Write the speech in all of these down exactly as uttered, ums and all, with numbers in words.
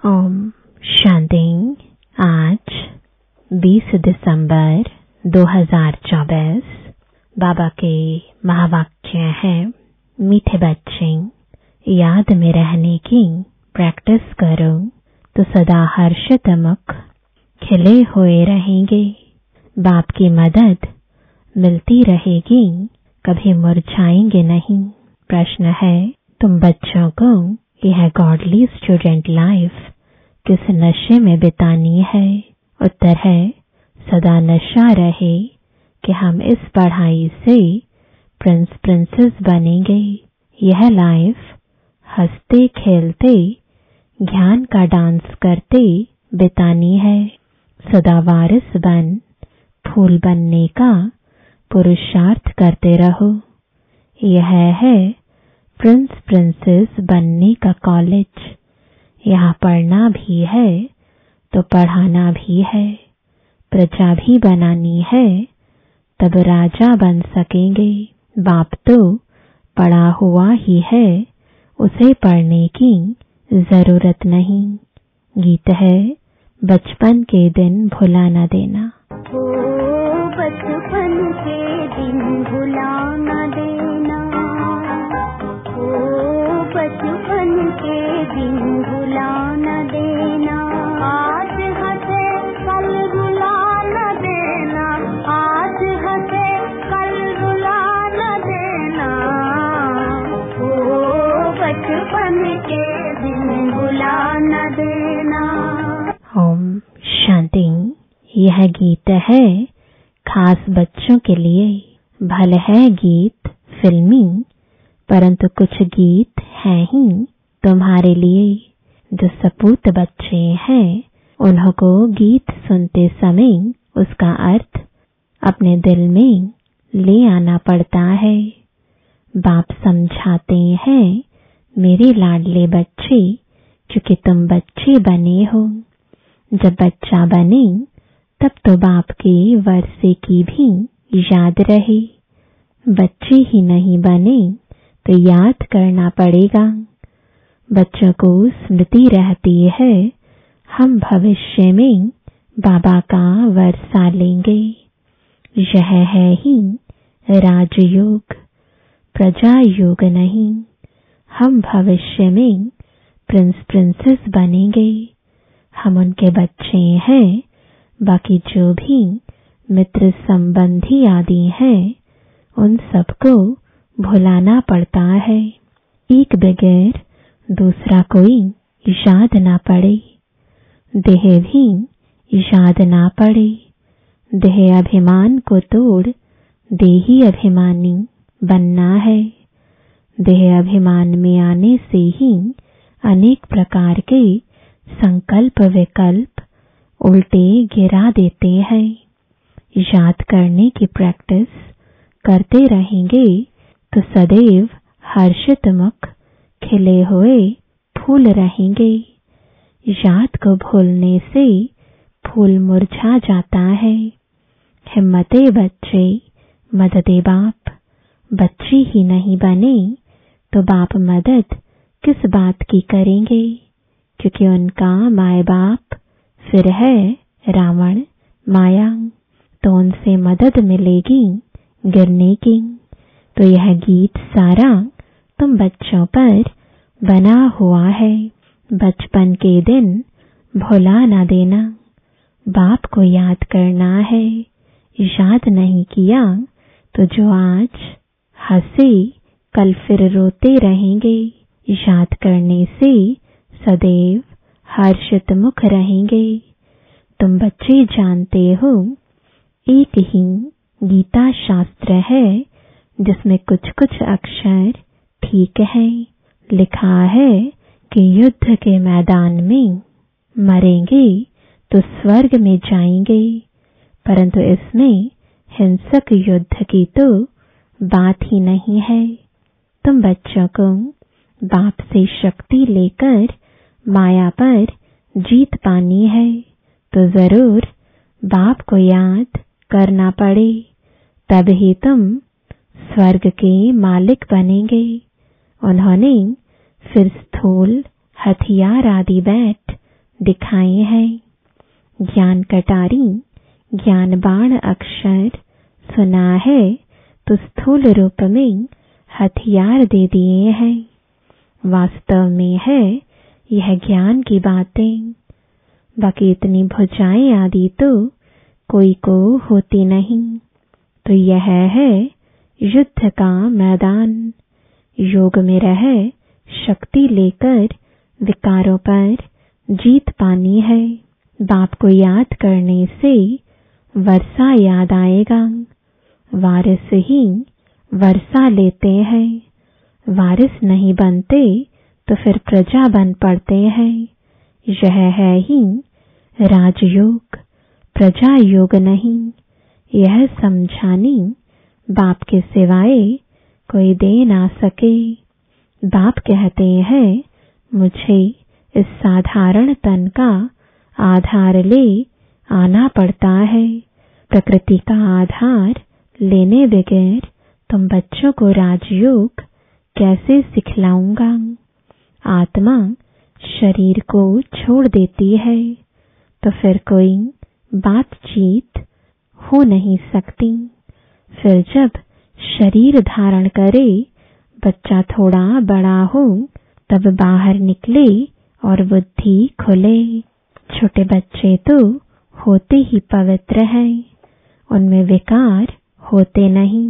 ओम शांति। आज बीस दिसंबर दो हज़ार चौबीस। बाबा के महावाक्य हैं, मीठे बच्चे, याद में रहने की प्रैक्टिस करो तो सदा हर्षित मुख खिले हुए रहेंगे। बाप की मदद मिलती रहेगी, कभी मुरझाएंगे नहीं। प्रश्न है, तुम बच्चों को यह गॉडली स्टूडेंट लाइफ किस नशे में बितानी है? उत्तर है, सदा नशा रहे कि हम इस पढ़ाई से प्रिंस प्रिंसेस बनेंगे। यह लाइफ हंसते खेलते ज्ञान का डांस करते बितानी है। सदा वारिस बन फूल बनने का पुरुषार्थ करते रहो। यह है प्रिंस प्रिंसेस बनने का कॉलेज। यहाँ पढ़ना भी है तो पढ़ाना भी है। प्रजा भी बनानी है, तब राजा बन सकेंगे। बाप तो पढ़ा हुआ ही है, उसे पढ़ने की जरूरत नहीं। गीत है, बचपन के दिन भुला न देना। ओ बचपन के दिन भुला न देना, ओ बचपन के दिन भुला न देना। आज हंसे कल रुला न देना, आज हंसे कल रुला न देना। ओ बचपन के दिन भुला न देना। ओम शांति। यह गीत है खास बच्चों के लिए। भले है गीत फिल्मी, परंतु कुछ गीत हैं ही तुम्हारे लिए। जो सपूत बच्चे हैं, उन्हों को गीत सुनते समय उसका अर्थ अपने दिल में ले आना पड़ता है। बाप समझाते हैं, मेरे लाडले बच्चे, क्योंकि तुम बच्चे बने हो। जब बच्चा बने तब तो बाप के वर्षे की भी याद रहे। बच्चे ही नहीं बने तो याद करना पड़ेगा। बच्चों को स्मृति रहती है, हम भविष्य में बाबा का वर्षा लेंगे। यह है ही राजयोग, प्रजा योग नहीं। हम भविष्य में प्रिंस प्रिंसेस बनेंगे। हम उनके बच्चे हैं। बाकी जो भी मित्र संबंधी आदि हैं, उन सबको भुलाना पड़ता है। एक बगैर दूसरा कोई याद ना पड़े। देह भी याद ना पड़े। देह अभिमान को तोड़ देही अभिमानी बनना है। देह अभिमान में आने से ही अनेक प्रकार के संकल्प विकल्प उल्टे गिरा देते हैं। याद करने की प्रैक्टिस करते रहेंगे तो सदैव हर्षित मुख खिले हुए फूल रहेंगे। याद को भूलने से फूल मुरझा जाता है। हिम्मते बच्चे, मददे बाप। बच्चे ही नहीं बने तो बाप मदद किस बात की करेंगे? क्योंकि उनका माए बाप फिर है रावण माया, तो उनसे मदद मिलेगी गिरने की। तो यह गीत सारा तुम बच्चों पर बना हुआ है। बचपन के दिन भुला न देना। बाप को याद करना है। याद नहीं किया तो जो आज हंसे कल फिर रोते रहेंगे। याद करने से सदैव हर्षित मुख रहेंगे। तुम बच्चे जानते हो, एक ही गीता शास्त्र है जिसमें कुछ कुछ अक्षर ठीक है। लिखा है कि युद्ध के मैदान में मरेंगे तो स्वर्ग में जाएंगे, परंतु इसमें हिंसक युद्ध की तो बात ही नहीं है। तुम बच्चों को बाप से शक्ति लेकर माया पर जीत पानी है, तो जरूर बाप को याद करना पड़े, तब ही तुम स्वर्ग के मालिक बनेंगे। उन्होंने फिर स्थूल हथियार आदि बैठ दिखाए हैं। ज्ञान कटारी ज्ञान बाण अक्षर सुना है तो स्थूल रूप में हथियार दे दिए हैं। वास्तव में है यह ज्ञान की बातें। बाकी इतनी भुजाएं आदि तो कोई को होती नहीं। तो यह है युद्ध का मैदान। योग में रह शक्ति लेकर विकारों पर जीत पानी है। बाप को याद करने से वर्षा याद आएगा। वारिस ही वर्षा लेते हैं। वारिस नहीं बनते तो फिर प्रजा बन पड़ते हैं। यह है ही राजयोग, प्रजा योग नहीं। यह समझानी बाप के सिवाय कोई दे ना सके। बाप कहते हैं मुझे इस साधारण तन का आधार ले आना पड़ता है। प्रकृति का आधार लेने बगैर तुम बच्चों को राजयोग कैसे सिखलाऊंगा। आत्मा शरीर को छोड़ देती है तो फिर कोई बातचीत हो नहीं सकती। फिर जब शरीर धारण करे, बच्चा थोड़ा बड़ा हो, तब बाहर निकले और बुद्धि खुले। छोटे बच्चे तो होते ही पवित्र हैं, उनमें विकार होते नहीं।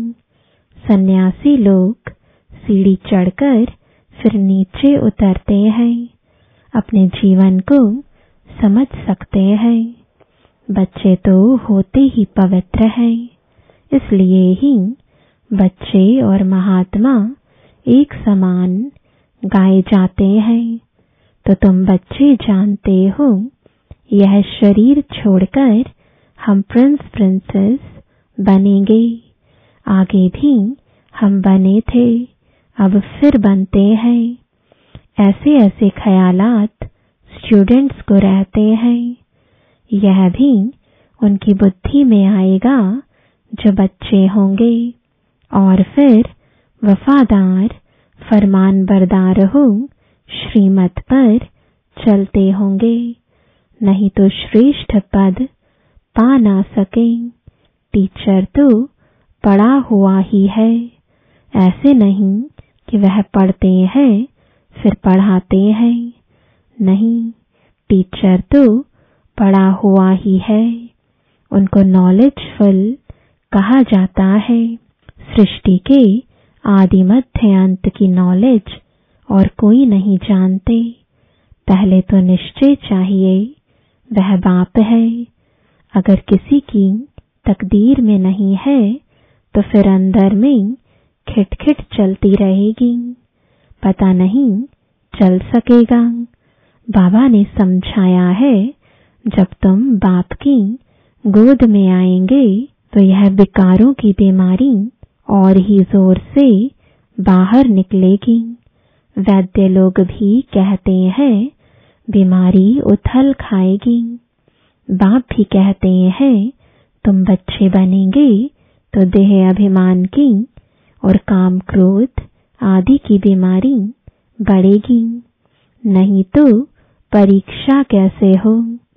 सन्यासी लोग सीढ़ी चढ़कर फिर नीचे उतरते हैं, अपने जीवन को समझ सकते हैं। बच्चे तो होते ही पवित्र हैं, इसलिए ही बच्चे और महात्मा एक समान गाए जाते हैं। तो तुम बच्चे जानते हो, यह शरीर छोड़कर हम प्रिंस प्रिंसेस बनेंगे। आगे भी हम बने थे, अब फिर बनते हैं। ऐसे ऐसे ख्यालात स्टूडेंट्स को रहते हैं। यह भी उनकी बुद्धि में आएगा जो बच्चे होंगे, और फिर वफादार फरमान बरदार हो श्रीमत पर चलते होंगे। नहीं तो श्रेष्ठ पद पा ना सके। टीचर तो पढ़ा हुआ ही है, ऐसे नहीं कि वह पढ़ते हैं फिर पढ़ाते हैं। नहीं, टीचर तो पढ़ा हुआ ही है, उनको नॉलेजफुल कहा जाता है। सृष्टि के आदि मध्य अंत की नॉलेज और कोई नहीं जानते। पहले तो निश्चय चाहिए वह बाप है। अगर किसी की तकदीर में नहीं है तो फिर अंदर में खिटखिट चलती रहेगी, पता नहीं चल सकेगा। बाबा ने समझाया है, जब तुम बाप की गोद में आएंगे तो यह विकारों की बीमारी और ही जोर से बाहर निकलेगी। वैद्य लोग भी कहते हैं बीमारी उथल खाएगी। बाप भी कहते हैं तुम बच्चे बनेंगे तो देह अभिमान की और काम क्रोध आदि की बीमारी बढ़ेगी। नहीं तो परीक्षा कैसे हो।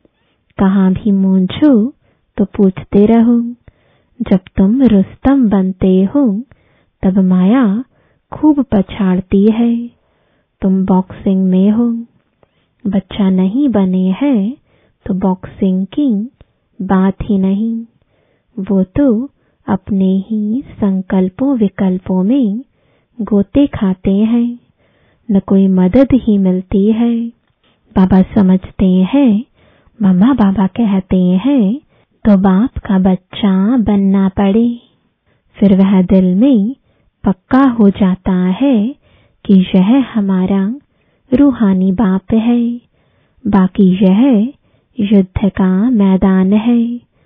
कहाँ भी मूंझो तो पूछते रहो। जब तुम रुस्तम बनते हो तब माया खूब पछाड़ती है। तुम बॉक्सिंग में हो, बच्चा नहीं बने हैं तो बॉक्सिंग की बात ही नहीं। वो तो अपने ही संकल्पों विकल्पों में गोते खाते हैं, न कोई मदद ही मिलती है। बाबा समझते हैं, मम्मा बाबा कहते हैं तो बाप का बच्चा बनना पड़े। फिर वह दिल में पक्का हो जाता है कि यह हमारा रूहानी बाप है। बाकी यह युद्ध का मैदान है,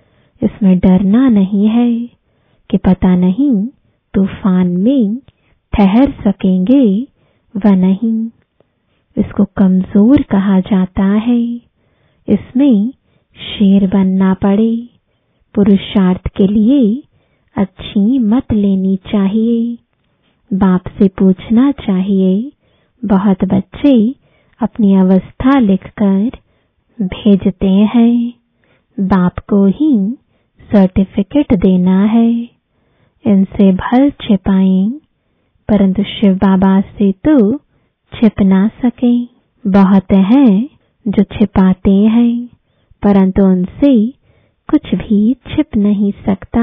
इसमें डरना नहीं है कि पता नहीं तूफान में ठहर सकेंगे व नहीं। इसको कमजोर कहा जाता है, इसमें शेर बनना पड़े। पुरुषार्थ के लिए अच्छी मत लेनी चाहिए। बाप से पूछना चाहिए। बहुत बच्चे अपनी अवस्था लिखकर भेजते हैं। बाप को ही सर्टिफिकेट देना है। इनसे भल छिपाएं, परंतु शिव बाबा से तो छिप ना सके। बहुत हैं जो छिपाते हैं, परंतु उनसे कुछ भी छिप नहीं सकता।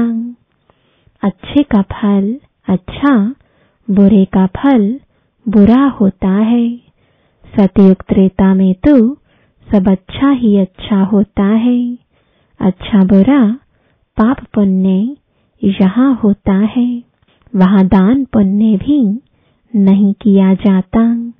अच्छे का फल अच्छा, बुरे का फल बुरा होता है। सतयुग त्रेता में तो सब अच्छा ही अच्छा होता है। अच्छा बुरा पाप पुण्य यहाँ होता है। वहाँ दान पुण्य भी नहीं किया जाता,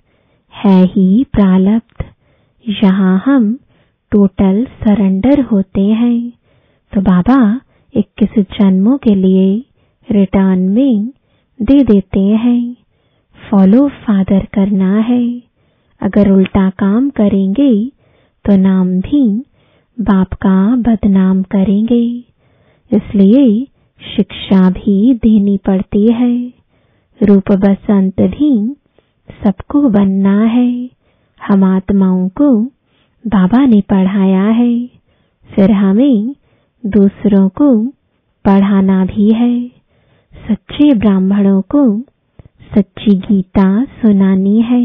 है ही प्रारब्ध। यहाँ हम टोटल सरेंडर होते हैं, तो बाबा इक्कीस जन्मों के लिए रिटर्न में दे देते हैं। फॉलो फादर करना है। अगर उल्टा काम करेंगे तो नाम भी बाप का बदनाम करेंगे। इसलिए शिक्षा भी देनी पड़ती है। रूप बसंत भी सबको बनना है। हम आत्माओं को बाबा ने पढ़ाया है, फिर हमें दूसरों को पढ़ाना भी है। सच्चे ब्राह्मणों को सच्ची गीता सुनानी है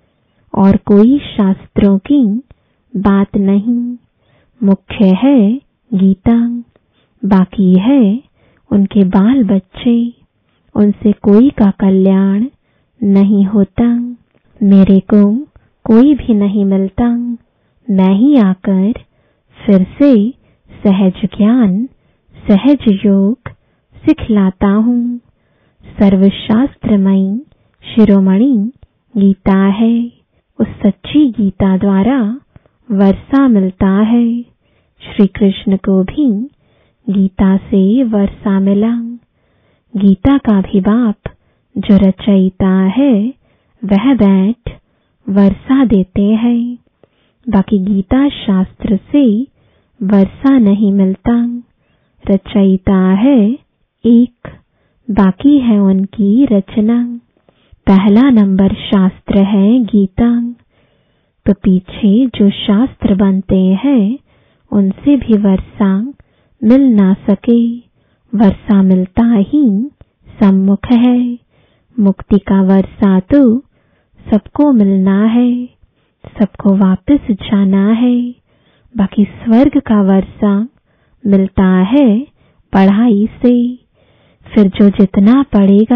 और कोई शास्त्रों की बात नहीं। मुख्य है गीता, बाकी है उनके बाल बच्चे। उनसे कोई का कल्याण नहीं होता। मेरे को कोई भी नहीं मिलता। मैं ही आकर फिर से सहज ज्ञान सहज योग सिखलाता हूँ। सर्वशास्त्रमयी शिरोमणि गीता है। उस सच्ची गीता द्वारा वर्षा मिलता है। श्री कृष्ण को भी गीता से वर्षा मिला। गीता का भी बाप जो रचयिता है वह बैठ वर्षा देते हैं। बाकी गीता शास्त्र से वर्षा नहीं मिलता। रचयिता है एक, बाकी है उनकी रचना। पहला नंबर शास्त्र है गीता, तो पीछे जो शास्त्र बनते हैं उनसे भी वर्षा मिल ना सके। वर्षा मिलता ही सम्मुख है। मुक्ति का वर्षा तो सबको मिलना है, सबको वापस जाना है। बाकी स्वर्ग का वर्षा मिलता है पढ़ाई से। फिर जो जितना पढ़ेगा,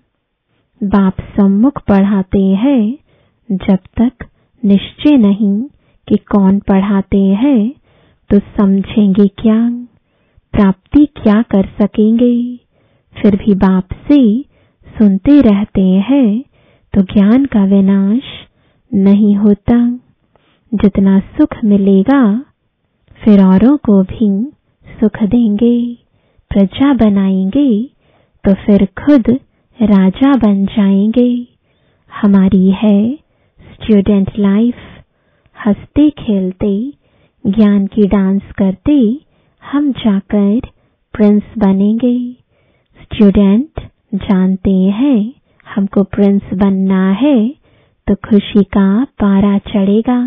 बाप सम्मुख पढ़ाते हैं। जब तक निश्चय नहीं कि कौन पढ़ाते हैं तो समझेंगे क्या, प्राप्ति क्या कर सकेंगे। फिर भी बाप से सुनते रहते हैं तो ज्ञान का विनाश नहीं होता। जितना सुख मिलेगा फिर औरों को भी सुख देंगे। प्रजा बनाएंगे तो फिर खुद राजा बन जाएंगे। हमारी है स्टूडेंट लाइफ। हंसते खेलते ज्ञान की डांस करते हम जाकर प्रिंस बनेंगे। स्टूडेंट जानते हैं हमको प्रिंस बनना है तो खुशी का पारा चढ़ेगा।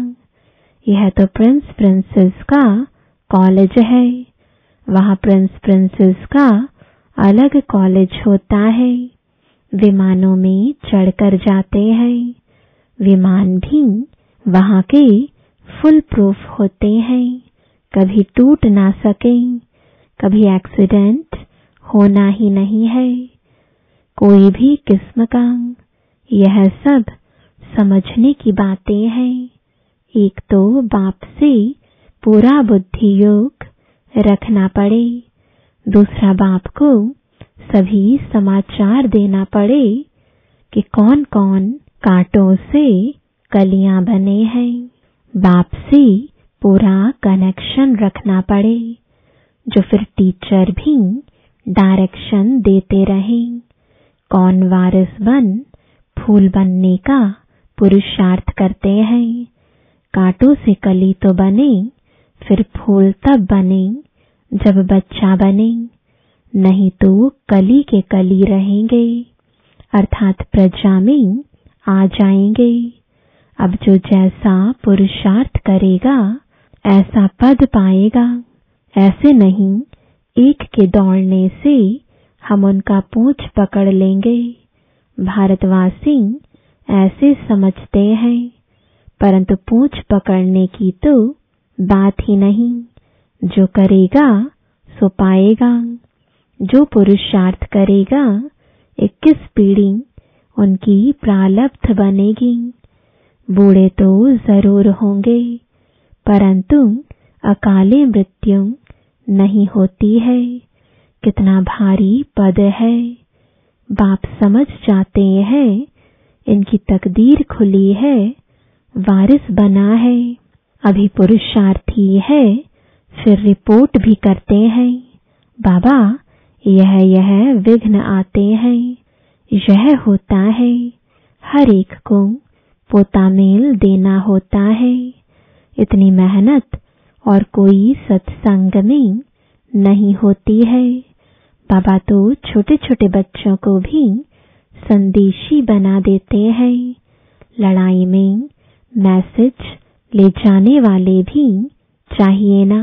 यह तो प्रिंस प्रिंसेस का कॉलेज है। वहाँ प्रिंस प्रिंसेस का अलग कॉलेज होता है। विमानों में चढ़कर जाते हैं। विमान भी वहाँ के फुल प्रूफ होते हैं, कभी टूट ना सके, कभी एक्सीडेंट होना ही नहीं है कोई भी किस्म का। यह सब समझने की बातें हैं। एक तो बाप से पूरा बुद्धि योग रखना पड़े, दूसरा बाप को सभी समाचार देना पड़े कि कौन कौन कांटों से कलियां बने हैं। बाप से पूरा कनेक्शन रखना पड़े, जो फिर टीचर भी डायरेक्शन देते रहें। कौन वारिस बन फूल बनने का पुरुषार्थ करते हैं। कांटों से कली तो बने, फिर फूल तब बने जब बच्चा बने, नहीं तो कली के कली रहेंगे, अर्थात प्रजा में आ जाएंगे। अब जो जैसा पुरुषार्थ करेगा ऐसा पद पाएगा। ऐसे नहीं एक के दौड़ने से हम उनका पूंछ पकड़ लेंगे। भारतवासी ऐसे समझते हैं, परंतु पूंछ पकड़ने की तो बात ही नहीं। जो करेगा सो पाएगा। जो पुरुषार्थ करेगा इक्कीस पीढ़ी उनकी प्रारब्ध बनेगी। बूढ़े तो जरूर होंगे, परंतु अकाले मृत्यु नहीं होती है। कितना भारी पद है। बाप समझ जाते हैं इनकी तकदीर खुली है, वारिस बना है। अभी पुरुषार्थी है, फिर रिपोर्ट भी करते हैं, बाबा यह यह विघ्न आते हैं, यह होता है। हर एक को पोता मेल देना होता है। इतनी मेहनत और कोई सत्संग में नहीं होती है। बाबा तो छोटे छोटे बच्चों को भी संदेशी बना देते हैं। लड़ाई में मैसेज ले जाने वाले भी चाहिए ना।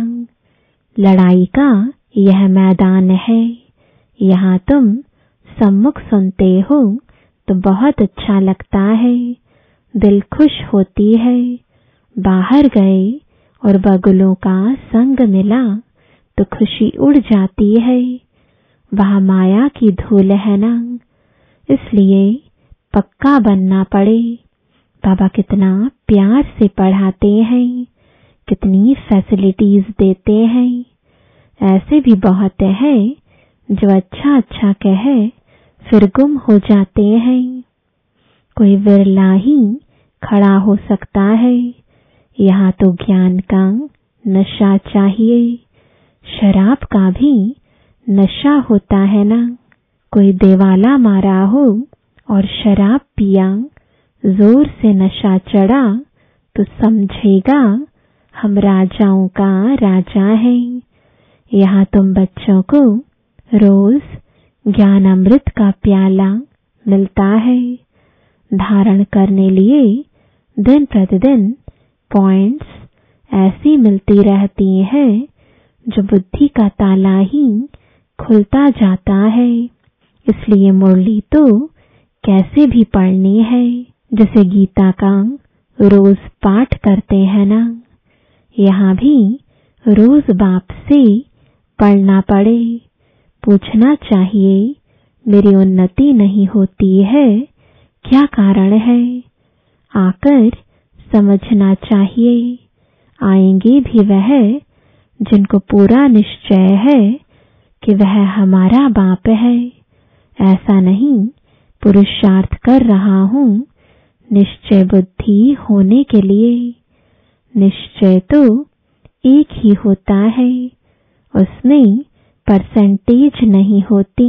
लड़ाई का यह मैदान है। यहाँ तुम सम्मुख सुनते हो तो बहुत अच्छा लगता है, दिल खुश होती है। बाहर गए और बगुलों का संग मिला तो खुशी उड़ जाती है। वह माया की धूल है ना, इसलिए पक्का बनना पड़े। बाबा कितना प्यार से पढ़ाते हैं, कितनी फैसिलिटीज देते हैं। ऐसे भी बहुत है जो अच्छा अच्छा कहे फिर गुम हो जाते हैं। कोई विरला ही खड़ा हो सकता है। यहाँ तो ज्ञान का नशा चाहिए, शराब का भी नशा होता है ना। कोई देवाला मारा हो और शराब पिया, जोर से नशा चढ़ा तो समझेगा हम राजाओं का राजा है। यहाँ तुम बच्चों को रोज ज्ञान अमृत का प्याला मिलता है। धारण करने लिए दिन प्रतिदिन पॉइंट्स ऐसी मिलती रहती हैं जो बुद्धि का ताला ही खुलता जाता है। इसलिए मुरली तो कैसे भी पढ़नी है, जैसे गीता का रोज पाठ करते हैं ना। यहाँ भी रोज बाप से पढ़ना पड़े। पूछना चाहिए मेरी उन्नति नहीं होती है, क्या कारण है। आकर समझना चाहिए। आएंगे भी वह जिनको पूरा निश्चय है कि वह हमारा बाप है। ऐसा नहीं पुरुषार्थ कर रहा हूँ निश्चय बुद्धि होने के लिए। निश्चय तो एक ही होता है, उसमें परसेंटेज नहीं होती।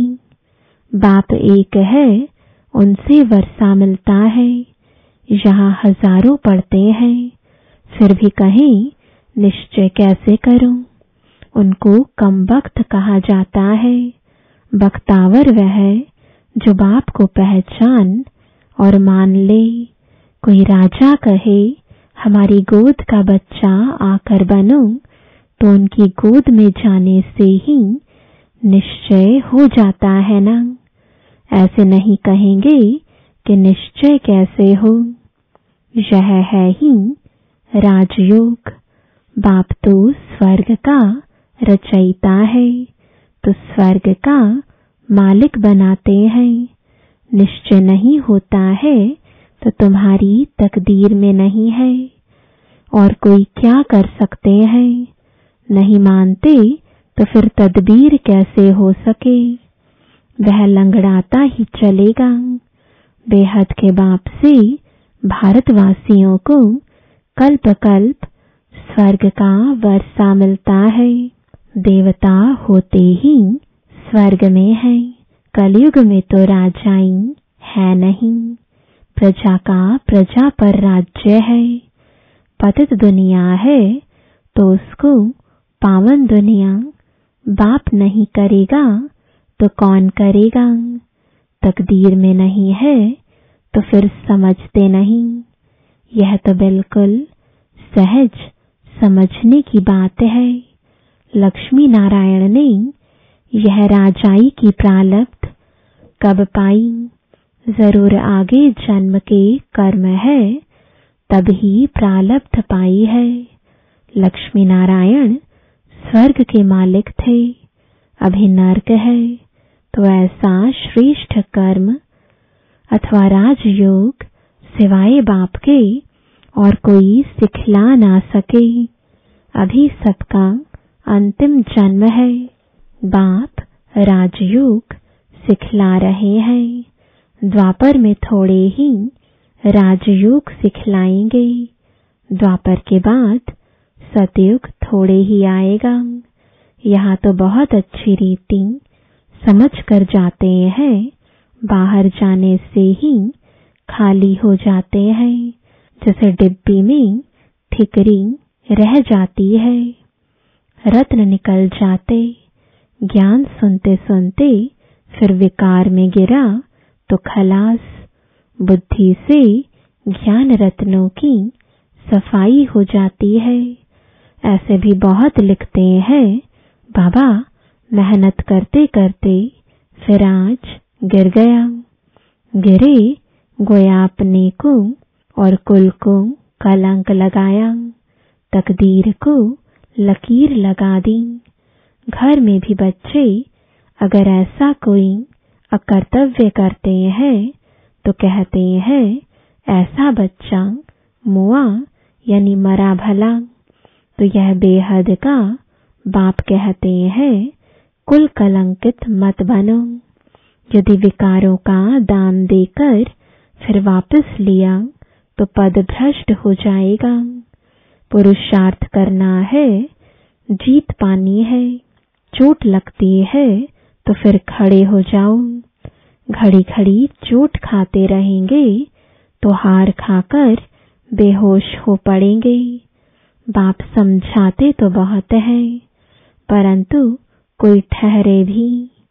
बाप एक है, उनसे वर्षा मिलता है। यहाँ हजारों पढ़ते हैं, फिर भी कहें निश्चय कैसे करूं। उनको कम वक्त कहा जाता है। बख्तावर वह जो बाप को पहचान और मान ले। कोई राजा कहे हमारी गोद का बच्चा आकर बनो, तो उनकी गोद में जाने से ही निश्चय हो जाता है ना। ऐसे नहीं कहेंगे कि निश्चय कैसे हो। यह है ही राजयोग। बाप तो स्वर्ग का रचयिता है, तो स्वर्ग का मालिक बनाते हैं। निश्चय नहीं होता है तो तुम्हारी तकदीर में नहीं है। और कोई क्या कर सकते हैं। नहीं मानते तो फिर तदबीर कैसे हो सके। वह लंगड़ाता ही चलेगा। बेहद के बाप से भारतवासियों को कल्प कल्प स्वर्ग का वर्षा मिलता है। देवता होते ही स्वर्ग में है। कलयुग में तो राजाई है नहीं। प्रजा का प्रजा पर राज्य है। पतित दुनिया है तो उसको पावन दुनिया बाप नहीं करेगा तो कौन करेगा। तकदीर में नहीं है तो फिर समझते नहीं। यह तो बिल्कुल सहज समझने की बात है। लक्ष्मी नारायण ने यह राजाई की प्रारब्ध कब पाई? जरूर आगे जन्म के कर्म है, तब ही प्रारब्ध पाई है। लक्ष्मी नारायण स्वर्ग के मालिक थे, अभी नरक है, तो ऐसा श्रेष्ठ कर्म अथवा राजयोग सिवाय बाप के और कोई सिखला ना सके। अभी सबका अंतिम जन्म है, बाप राजयोग सिखला रहे हैं। द्वापर में थोड़े ही राजयोग सिखलाएंगे, द्वापर के बाद सतयुग थोड़े ही आएगा। यहाँ तो बहुत अच्छी रीति समझ कर जाते हैं, बाहर जाने से ही खाली हो जाते हैं, जैसे डिब्बी में ठिकरी रह जाती है, रत्न निकल जाते। ज्ञान सुनते सुनते फिर विकार में गिरा तो खलास। बुद्धि से ज्ञान रत्नों की सफाई हो जाती है। ऐसे भी बहुत लिखते हैं, बाबा मेहनत करते करते फिर आज गिर गया। गिरे गोया अपने को और कुल को कलंक लगाया, तकदीर को लकीर लगा दी। घर में भी बच्चे अगर ऐसा कोई अकर्तव्य करते हैं तो कहते हैं ऐसा बच्चा मुआ यानी मरा भला। तो यह बेहद का बाप कहते हैं कुल कलंकित मत बनो। यदि विकारों का दान देकर फिर वापस लिया तो पद भ्रष्ट हो जाएगा। पुरुषार्थ करना है, जीत पानी है। चोट लगती है तो फिर खड़े हो जाओ। घड़ी घड़ी चोट खाते रहेंगे तो हार खाकर बेहोश हो पड़ेंगे। बाप समझाते तो बहुत है, परंतु कोई ठहरे भी।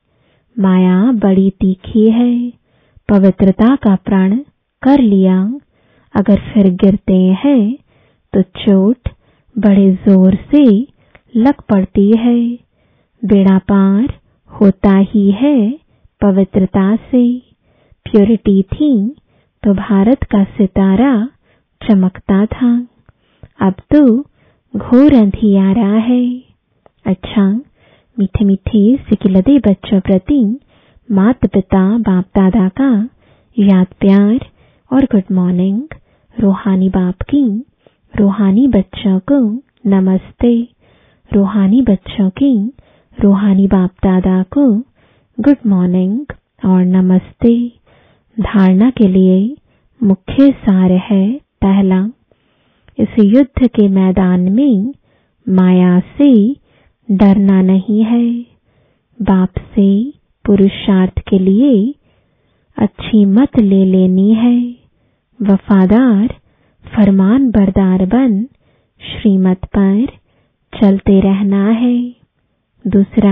माया बड़ी तीखी है, पवित्रता का प्रण कर लिया, अगर फिर गिरते हैं तो चोट बड़े जोर से लग पड़ती है। बेड़ा पार होता ही है पवित्रता से। प्योरिटी थी तो भारत का सितारा चमकता था, अब तो घोर अंधियारा है। अच्छा, मीठे मीठे सिकिलदे बच्चों प्रति माता पिता बाप दादा का याद प्यार और गुड मॉर्निंग। रूहानी बाप की रूहानी बच्चों को नमस्ते। रूहानी बच्चों की रूहानी बाप दादा को गुड मॉर्निंग और नमस्ते। धारणा के लिए मुख्य सार है, पहला, इस युद्ध के मैदान में माया से डरना नहीं है। बाप से पुरुषार्थ के लिए अच्छी मत ले लेनी है। वफादार फरमान बरदार बन श्रीमत पर चलते रहना है। दूसरा,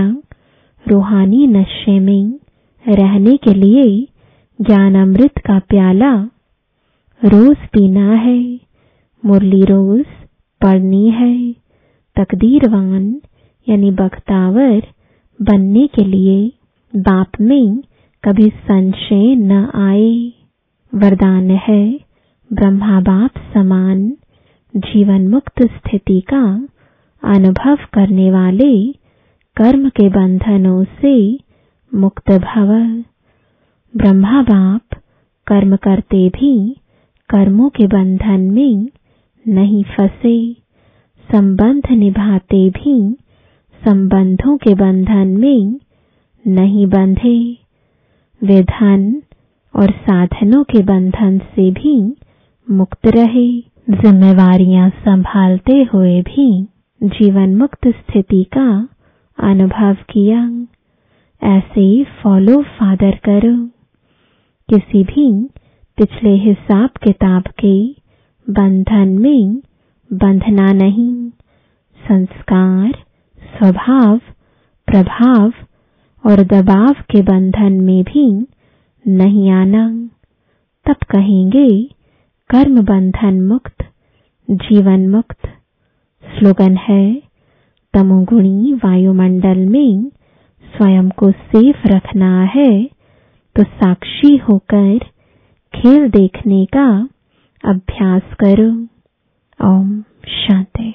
रूहानी नशे में रहने के लिए ज्ञान अमृत का प्याला रोज पीना है। मुरली रोज पढ़नी है। तकदीरवान यानी बख्तावर बनने के लिए बाप में कभी संशय न आए। वरदान है, ब्रह्मा बाप समान जीवन मुक्त स्थिति का अनुभव करने वाले कर्म के बंधनों से मुक्त भव। ब्रह्मा बाप कर्म करते भी कर्मों के बंधन में नहीं फंसे, संबंध निभाते भी संबंधों के बंधन में नहीं बंधे। वे धन और साधनों के बंधन से भी मुक्त रहे। जिम्मेवारियां संभालते हुए भी जीवन मुक्त स्थिति का अनुभव किया। ऐसे फॉलो फादर करो। किसी भी पिछले हिसाब किताब के बंधन में बंधना नहीं। संस्कार, स्वभाव, प्रभाव और दबाव के बंधन में भी नहीं आना। तब कहेंगे कर्म बंधन मुक्त, जीवन मुक्त। स्लोगन है, तमोगुणी वायुमंडल में स्वयं को सेफ रखना है तो साक्षी होकर खेल देखने का अभ्यास करो। ओम शांति।